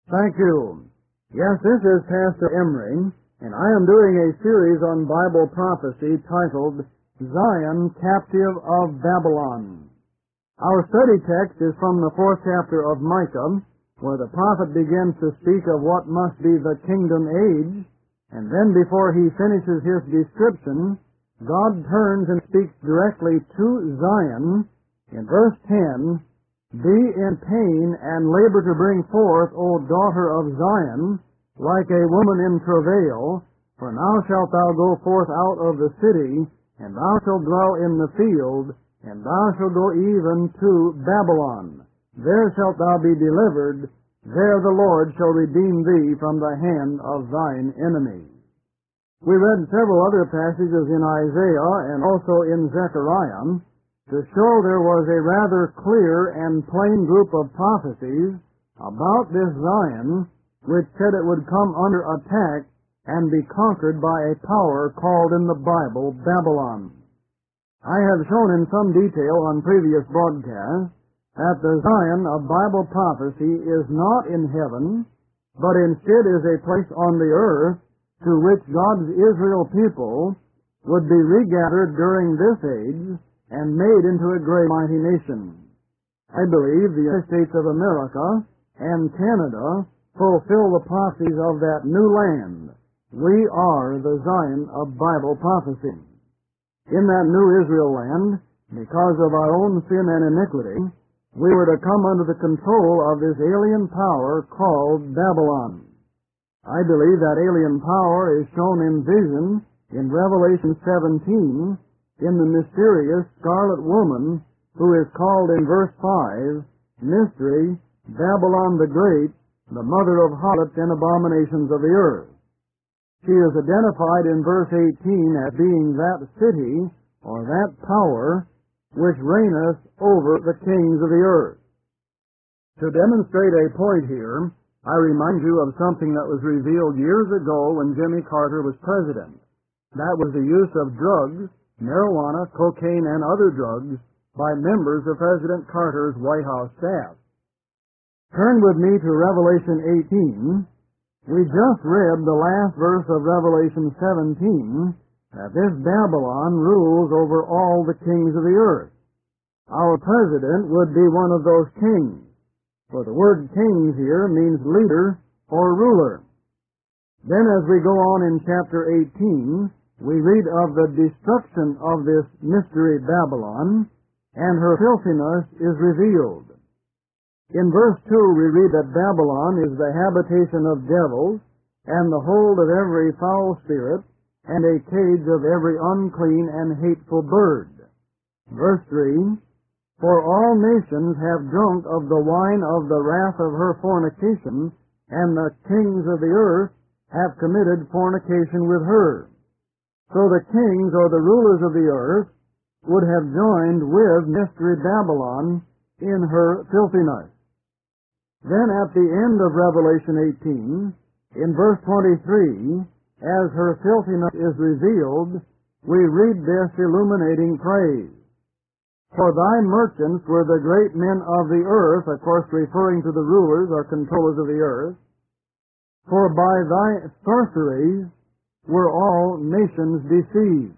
Thank you. Yes, this is Pastor Emery, and I am doing a series on Bible prophecy titled Zion, Captive of Babylon. Our study text is from the 4th chapter of Micah, where the prophet begins to speak of what must be the kingdom age, and then before he finishes his description, God turns and speaks directly to Zion in verse 10, "Be in pain and labor to bring forth, O daughter of Zion, like a woman in travail, for now shalt thou go forth out of the city, and thou shalt dwell in the field, and thou shalt go even to Babylon. There shalt thou be delivered, there the Lord shall redeem thee from the hand of thine enemies." We read several other passages in Isaiah and also in Zechariah to show there was a rather clear and plain group of prophecies about this Zion, which said it would come under attack and be conquered by a power called in the Bible Babylon. I have shown in some detail on previous broadcasts that the Zion of Bible prophecy is not in heaven, but instead is a place on the earth to which God's Israel people would be regathered during this age and made into a great mighty nation. I believe the United States of America and Canada fulfill the prophecies of that new land. We are the Zion of Bible prophecy. In that new Israel land, because of our own sin and iniquity, we were to come under the control of this alien power called Babylon. I believe that alien power is shown in vision in Revelation 17 in the mysterious scarlet woman who is called in verse 5, Mystery, Babylon the Great, the mother of harlots and abominations of the earth. She is identified in verse 18 as being that city or that power which reigneth over the kings of the earth. To demonstrate a point here, I remind you of something that was revealed years ago when Jimmy Carter was president. That was the use of drugs, marijuana, cocaine, and other drugs by members of President Carter's White House staff. Turn with me to Revelation 18. We just read the last verse of Revelation 17, that this Babylon rules over all the kings of the earth. Our president would be one of those kings, for the word kings here means leader or ruler. Then as we go on in chapter 18, we read of the destruction of this mystery Babylon, and her filthiness is revealed. In verse 2 we read that Babylon is the habitation of devils, and the hold of every foul spirit, and a cage of every unclean and hateful bird. Verse 3, "For all nations have drunk of the wine of the wrath of her fornication, and the kings of the earth have committed fornication with her." So the kings or the rulers of the earth would have joined with Mystery Babylon in her filthiness. Then at the end of Revelation 18, in verse 23, as her filthiness is revealed, we read this illuminating phrase, "For thy merchants were the great men of the earth," of course referring to the rulers or controllers of the earth, "for by thy sorceries were all nations deceived."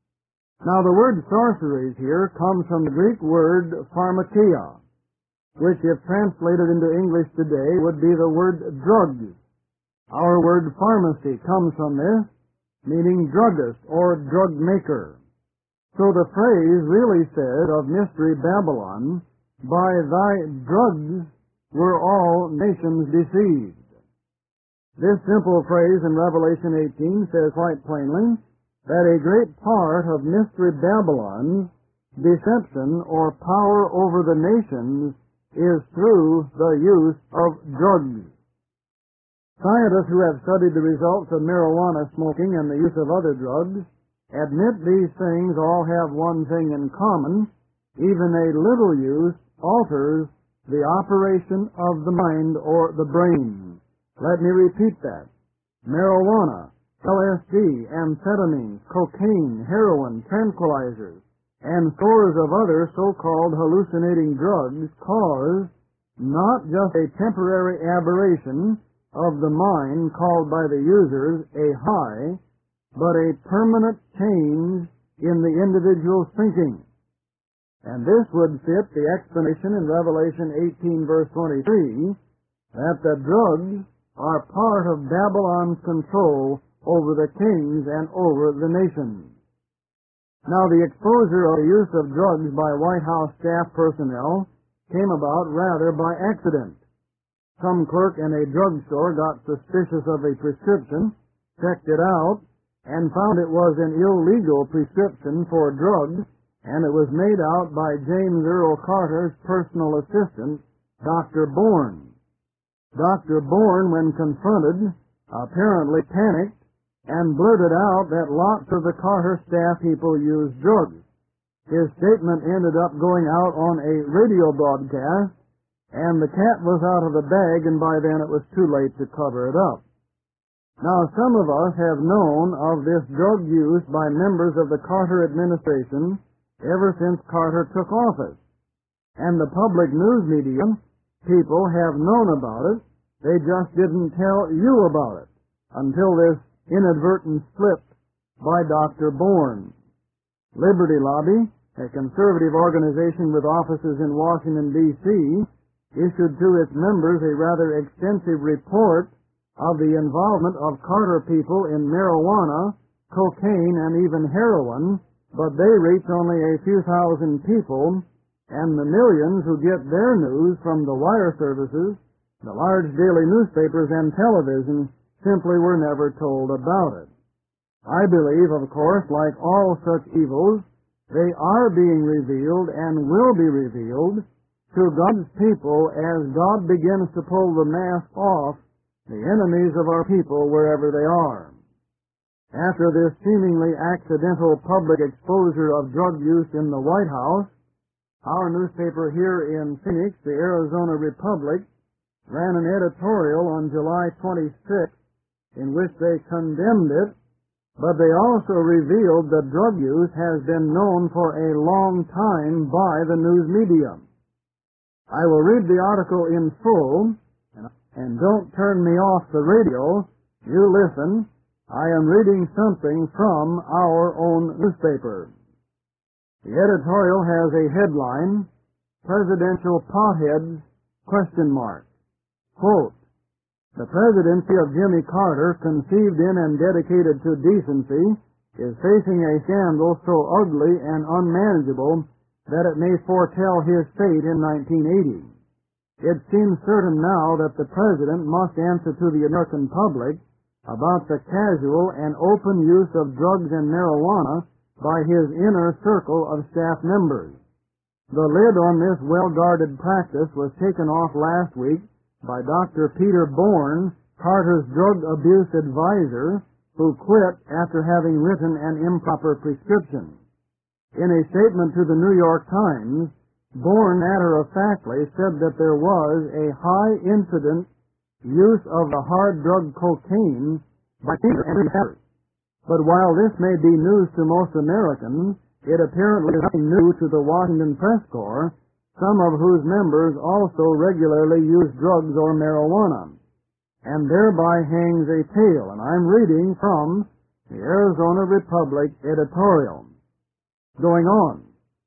Now the word sorceries here comes from the Greek word pharmakia, which if translated into English today would be the word drugs. Our word pharmacy comes from this, meaning druggist or drug maker. So the phrase really said of Mystery Babylon, "By thy drugs were all nations deceived." This simple phrase in Revelation 18 says quite plainly that a great part of Mystery Babylon's deception or power over the nations is through the use of drugs. Scientists who have studied the results of marijuana smoking and the use of other drugs admit these things all have one thing in common: even a little use alters the operation of the mind or the brain. Let me repeat that. Marijuana, LSD, amphetamines, cocaine, heroin, tranquilizers, and scores of other so-called hallucinating drugs cause not just a temporary aberration of the mind called by the users a high, but a permanent change in the individual's thinking. And this would fit the explanation in Revelation 18, verse 23, that the drugs are part of Babylon's control over the kings and over the nations. Now, the exposure of the use of drugs by White House staff personnel came about rather by accident. Some clerk in a drugstore got suspicious of a prescription, checked it out, and found it was an illegal prescription for drugs, and it was made out by James Earl Carter's personal assistant, Dr. Bourne. Dr. Bourne, when confronted, apparently panicked and blurted out that lots of the Carter staff people used drugs. His statement ended up going out on a radio broadcast, and the cat was out of the bag, and by then it was too late to cover it up. Now, some of us have known of this drug use by members of the Carter administration ever since Carter took office. And the public news media people have known about it. They just didn't tell you about it until this inadvertent slip by Dr. Bourne. Liberty Lobby, a conservative organization with offices in Washington, D.C., issued to its members a rather extensive report of the involvement of Carter people in marijuana, cocaine, and even heroin, but they reach only a few thousand people, and the millions who get their news from the wire services, the large daily newspapers, and television simply were never told about it. I believe, of course, like all such evils, they are being revealed and will be revealed to God's people as God begins to pull the mask off the enemies of our people wherever they are. After this seemingly accidental public exposure of drug use in the White House, our newspaper here in Phoenix, the Arizona Republic, ran an editorial on July 26th in which they condemned it, but they also revealed that drug use has been known for a long time by the news media. I will read the article in full, and don't turn me off the radio. You listen. I am reading something from our own newspaper. The editorial has a headline, Presidential Potheads, ? Quote, "The presidency of Jimmy Carter, conceived in and dedicated to decency, is facing a scandal so ugly and unmanageable that it may foretell his fate in 1980. It seems certain now that the President must answer to the American public about the casual and open use of drugs and marijuana by his inner circle of staff members. The lid on this well-guarded practice was taken off last week by Dr. Peter Bourne, Carter's drug abuse advisor, who quit after having written an improper prescription. In a statement to the New York Times, Bourne matter-of-factly said that there was a high-incident use of the hard drug cocaine by teenagers. But while this may be news to most Americans, it apparently is nothing new to the Washington Press Corps, some of whose members also regularly use drugs or marijuana, and thereby hangs a tale. And I'm reading from the Arizona Republic editorial. Going on.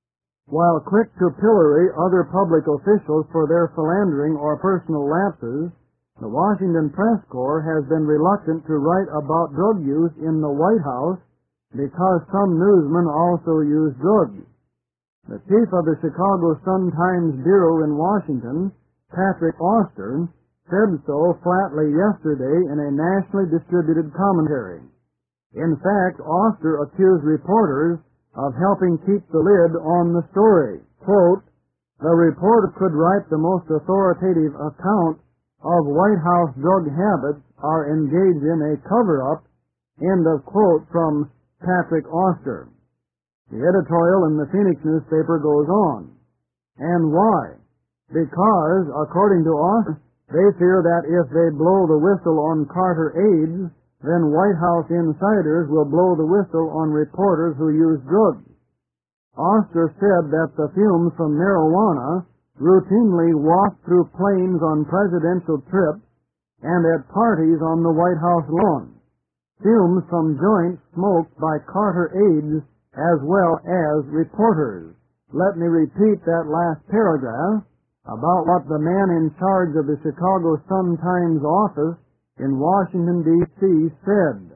While quick to pillory other public officials for their philandering or personal lapses, the Washington Press Corps has been reluctant to write about drug use in the White House because some newsmen also use drugs. The chief of the Chicago Sun-Times Bureau in Washington, Patrick Auster, said so flatly yesterday in a nationally distributed commentary. In fact, Auster accused reporters of helping keep the lid on the story. Quote, "The reporter could write the most authoritative account of White House drug habits are engaged in a cover-up," end of quote from Patrick Auster. The editorial in the Phoenix newspaper goes on. And why? Because, according to Auster, they fear that if they blow the whistle on Carter aides, then White House insiders will blow the whistle on reporters who use drugs. Auster said that the fumes from marijuana routinely wafted through planes on presidential trips and at parties on the White House lawn. Fumes from joints smoked by Carter aides as well as reporters. Let me repeat that last paragraph about what the man in charge of the Chicago Sun-Times office in Washington, D.C. said.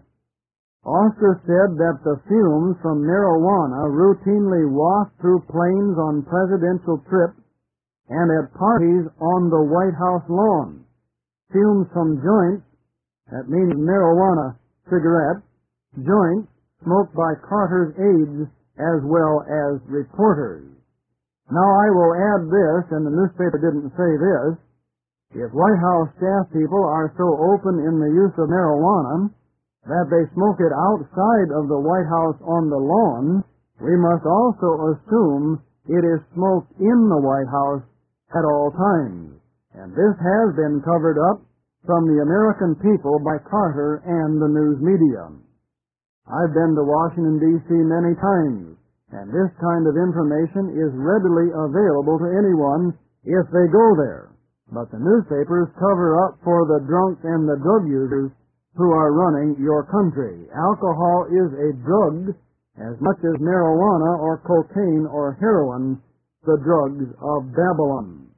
Oscar said that the fumes from marijuana routinely wafted through planes on presidential trips and at parties on the White House lawn. Fumes from joints, that means marijuana cigarettes, joints smoked by Carter's aides as well as reporters. Now I will add this, and the newspaper didn't say this, if White House staff people are so open in the use of marijuana that they smoke it outside of the White House on the lawn, we must also assume it is smoked in the White House at all times. And this has been covered up from the American people by Carter and the news media. I've been to Washington, D.C. many times, and this kind of information is readily available to anyone if they go there. But the newspapers cover up for the drunks and the drug users who are running your country. Alcohol is a drug as much as marijuana or cocaine or heroin, the drugs of Babylon.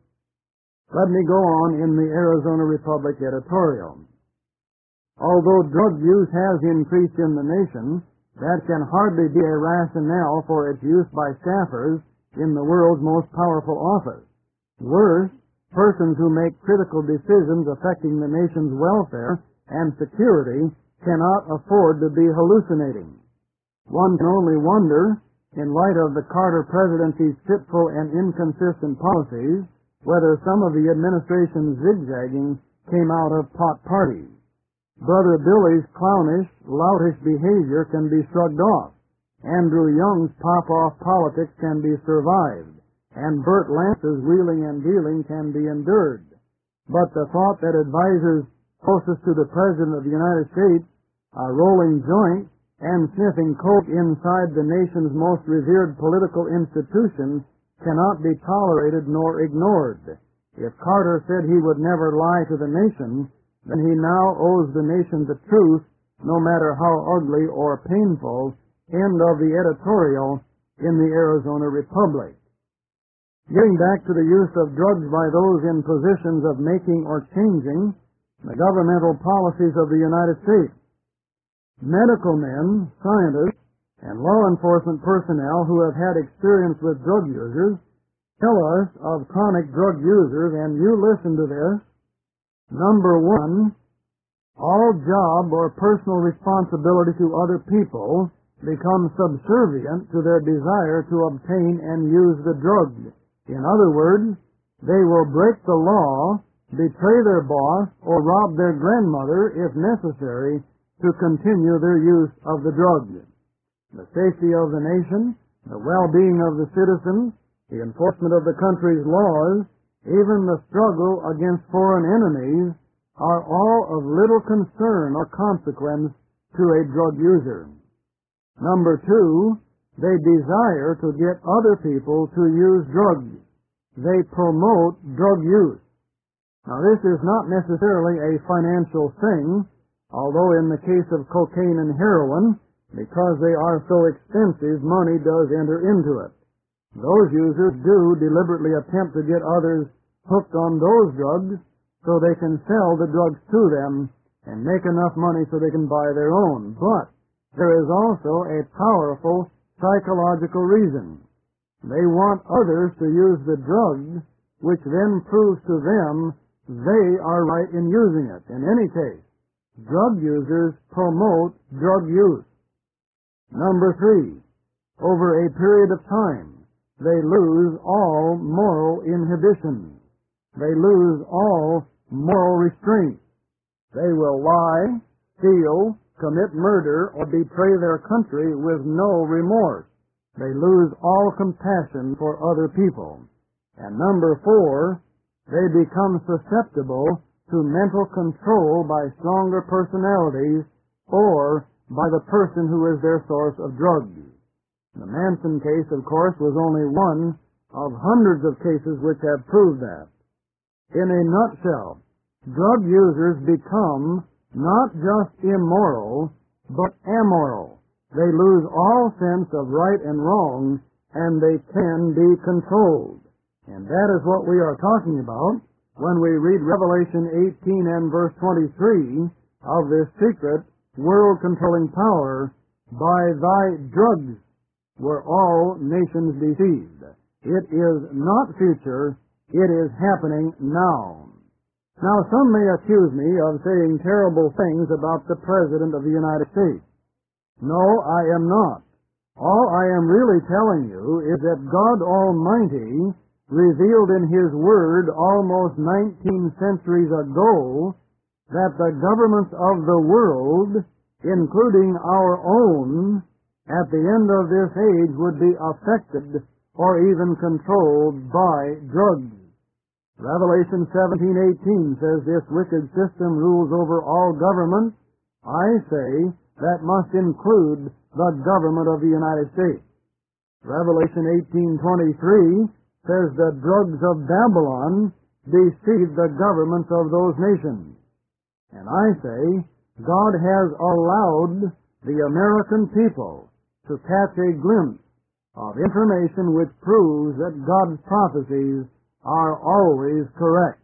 Let me go on in the Arizona Republic editorial. Although drug use has increased in the nation, that can hardly be a rationale for its use by staffers in the world's most powerful office. Worse, persons who make critical decisions affecting the nation's welfare and security cannot afford to be hallucinating. One can only wonder, in light of the Carter presidency's fitful and inconsistent policies, whether some of the administration's zigzagging came out of pot parties. Brother Billy's clownish, loutish behavior can be shrugged off. Andrew Young's pop-off politics can be survived, and Bert Lance's wheeling and dealing can be endured. But the thought that advisors closest to the President of the United States are rolling joints and sniffing coke inside the nation's most revered political institutions cannot be tolerated nor ignored. If Carter said he would never lie to the nation, then he now owes the nation the truth, no matter how ugly or painful. End of the editorial in the Arizona Republic. Getting back to the use of drugs by those in positions of making or changing the governmental policies of the United States. Medical men, scientists, and law enforcement personnel who have had experience with drug users tell us of chronic drug users, and you listen to this. Number one, all job or personal responsibility to other people becomes subservient to their desire to obtain and use the drug. In other words, they will break the law, betray their boss, or rob their grandmother, if necessary, to continue their use of the drug. The safety of the nation, the well-being of the citizens, the enforcement of the country's laws, even the struggle against foreign enemies, are all of little concern or consequence to a drug user. Number two, they desire to get other people to use drugs. They promote drug use. Now, this is not necessarily a financial thing, although in the case of cocaine and heroin, because they are so expensive, money does enter into it. Those users do deliberately attempt to get others hooked on those drugs so they can sell the drugs to them and make enough money so they can buy their own. But there is also a powerful psychological reason. They want others to use the drugs, which then proves to them they are right in using it. In any case, drug users promote drug use. Number three, over a period of time, they lose all moral inhibitions. They lose all moral restraint. They will lie, steal, commit murder, or betray their country with no remorse. They lose all compassion for other people. And number four, they become susceptible to mental control by stronger personalities or by the person who is their source of drugs. The Manson case, of course, was only one of hundreds of cases which have proved that. In a nutshell, drug users become not just immoral, but amoral. They lose all sense of right and wrong, and they can be controlled. And that is what we are talking about when we read Revelation 18 and verse 23 of this secret world-controlling power. By thy drugs were all nations deceived. It is not future, it is happening now. Now, some may accuse me of saying terrible things about the President of the United States. No, I am not. All I am really telling you is that God Almighty revealed in His Word almost 19 centuries ago that the governments of the world, including our own, at the end of this age would be affected or even controlled by drugs. Revelation 17:18 says this wicked system rules over all governments. I say that must include the government of the United States. Revelation 18:23 says the drugs of Babylon deceive the governments of those nations. And I say God has allowed the American people to catch a glimpse of information which proves that God's prophecies are always correct.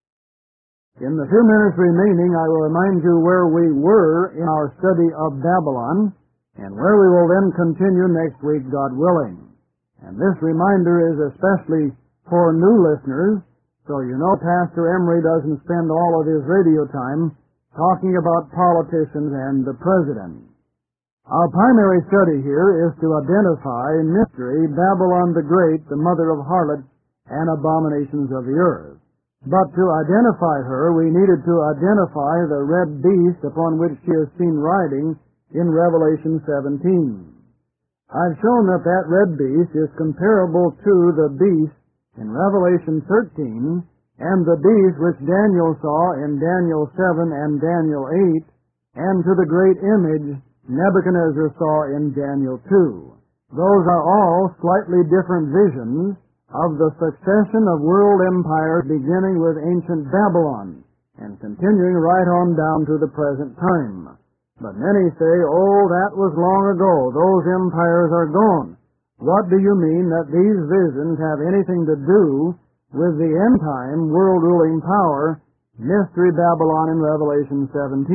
In the few minutes remaining, I will remind you where we were in our study of Babylon, and where we will then continue next week, God willing. And this reminder is especially for new listeners, so you know Pastor Emery doesn't spend all of his radio time talking about politicians and the president. Our primary study here is to identify mystery, Babylon the Great, the mother of harlots and abominations of the earth. But to identify her, we needed to identify the red beast upon which she is seen riding in Revelation 17. I've shown that that red beast is comparable to the beast in Revelation 13 and the beast which Daniel saw in Daniel 7 and Daniel 8, and to the great image Nebuchadnezzar saw in Daniel 2. Those are all slightly different visions of the succession of world empires beginning with ancient Babylon and continuing right on down to the present time. But many say, oh, that was long ago. Those empires are gone. What do you mean that these visions have anything to do with the end-time world-ruling power, Mystery Babylon in Revelation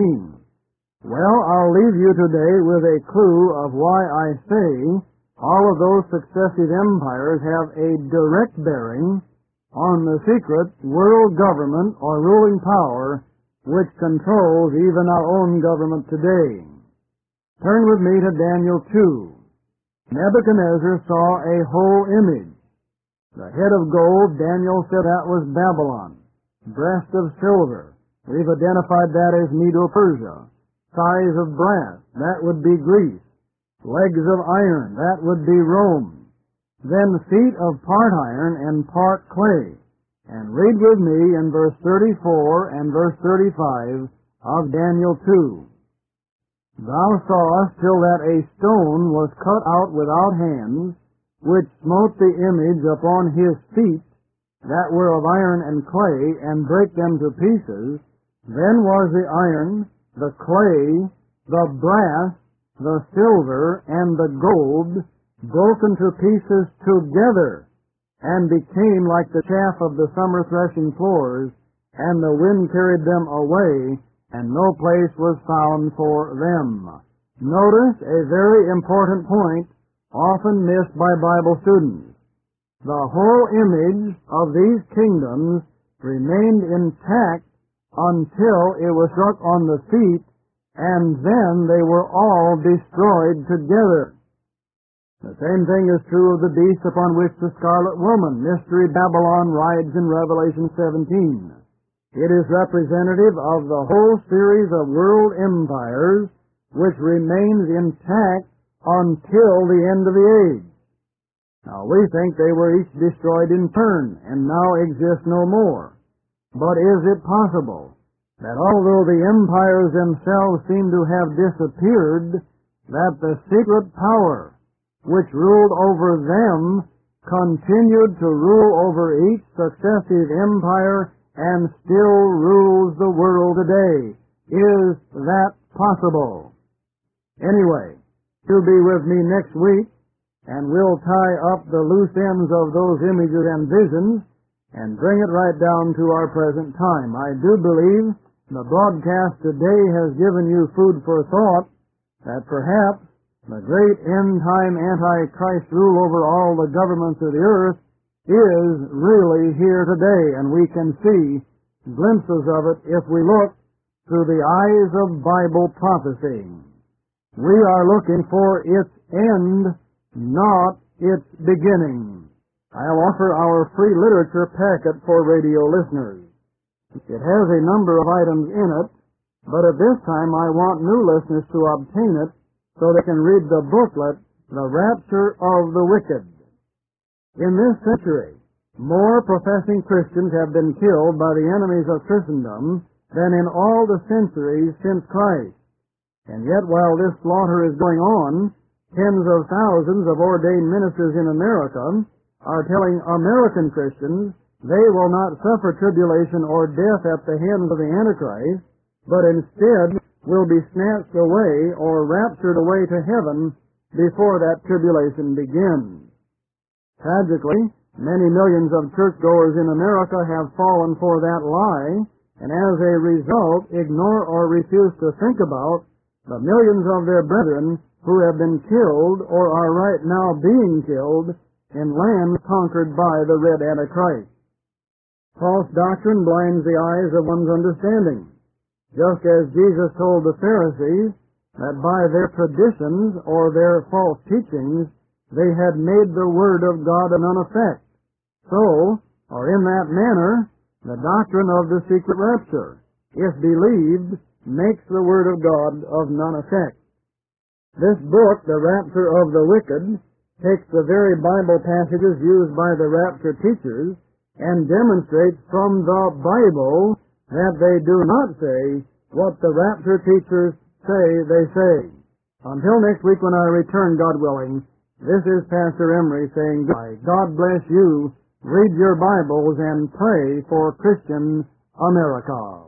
17? Well, I'll leave you today with a clue of why I say all of those successive empires have a direct bearing on the secret world government or ruling power which controls even our own government today. Turn with me to Daniel 2. Nebuchadnezzar saw a whole image. The head of gold, Daniel said that was Babylon. Breast of silver, we've identified that as Medo-Persia. Thighs of brass, that would be Greece. Legs of iron, that would be Rome. Then feet of part iron and part clay. And read with me in verse 34 and verse 35 of Daniel 2. Thou sawest till that a stone was cut out without hands, which smote the image upon his feet, that were of iron and clay, and brake them to pieces. Then was the iron, the clay, the brass, the silver, and the gold broken to pieces together, and became like the chaff of the summer threshing floors, and the wind carried them away, and no place was found for them. Notice a very important point, often missed by Bible students. The whole image of these kingdoms remained intact until it was struck on the feet, and then they were all destroyed together. The same thing is true of the beast upon which the scarlet woman, Mystery Babylon, rides in Revelation 17. It is representative of the whole series of world empires which remains intact until the end of the age. Now, we think they were each destroyed in turn and now exist no more. But is it possible that although the empires themselves seem to have disappeared, that the secret power which ruled over them continued to rule over each successive empire and still rules the world today. Is that possible? Anyway, you'll be with me next week, and we'll tie up the loose ends of those images and visions and bring it right down to our present time. I do believe the broadcast today has given you food for thought that perhaps the great end-time Antichrist rule over all the governments of the earth is really here today, and we can see glimpses of it if we look through the eyes of Bible prophecy. We are looking for its end, not its beginning. I'll offer our free literature packet for radio listeners. It has a number of items in it, but at this time I want new listeners to obtain it so they can read the booklet, The Rapture of the Wicked. In this century, more professing Christians have been killed by the enemies of Christendom than in all the centuries since Christ. And yet, while this slaughter is going on, tens of thousands of ordained ministers in America are telling American Christians they will not suffer tribulation or death at the hands of the Antichrist, but instead will be snatched away or raptured away to heaven before that tribulation begins. Tragically, many millions of churchgoers in America have fallen for that lie, and as a result ignore or refuse to think about the millions of their brethren who have been killed or are right now being killed in lands conquered by the Red Antichrist. False doctrine blinds the eyes of one's understanding, just as Jesus told the Pharisees that by their traditions or their false teachings they had made the Word of God of none effect. So, or in that manner, the doctrine of the secret rapture, if believed, makes the Word of God of none effect. This book, The Rapture of the Wicked, takes the very Bible passages used by the rapture teachers and demonstrates from the Bible that they do not say what the rapture teachers say they say. Until next week when I return, God willing, this is Pastor Emery saying, God bless you, read your Bibles, and pray for Christian America.